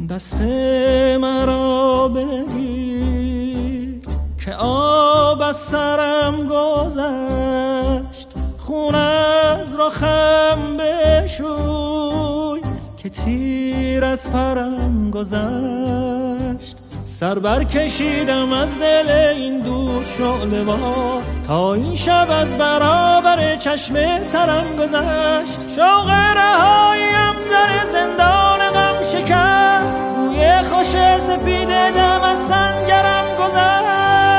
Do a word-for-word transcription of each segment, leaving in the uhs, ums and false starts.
دست مرا بگیر که آب از سرم گذشت، خون از رخم بشوی که تیر از پرم گذشت. سر بر کشیدم از دل این دود شعله وا، تا این شب از برابر چشم ترم گذشت. شوق رهاییم در زندان غم شکست، توی خوش سپید دم از سنگرم گذشت.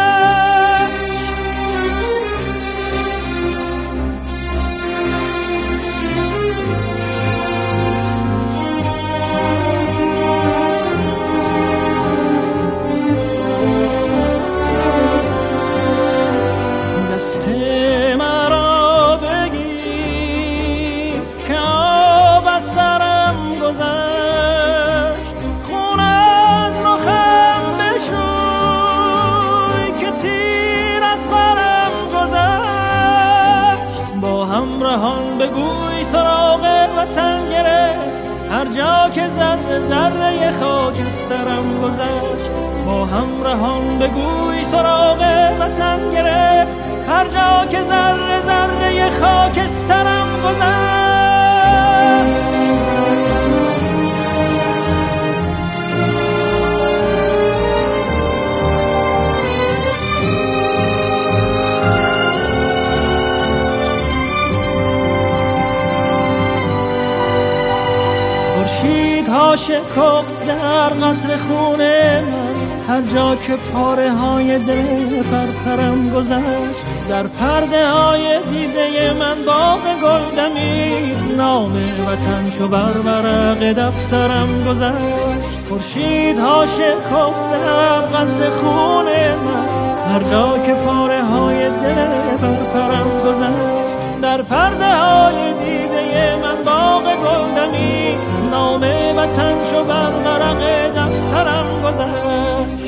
بگوی سراغ وطن گرفت، هر جا که ذره ذره خاکسترم گذشت. با همراهان بگوی سراغ وطن گرفت، هر جا که ذره ذره خاکسترم گذشت. ها شکفت زر قطر خون من، هر جا که پاره های دل پرپرم گذشت. در پرده های دیده من باغ گل دمید، نام وطن چو بر ورق دفترم گذشت. خورشید ها شکفت زر قطر خون من، هر جا که پاره های دل پرپرم گذشت. در پرده های دیده من باغ گل دمید، نام وطن چو بر ورق دفترم گذشت.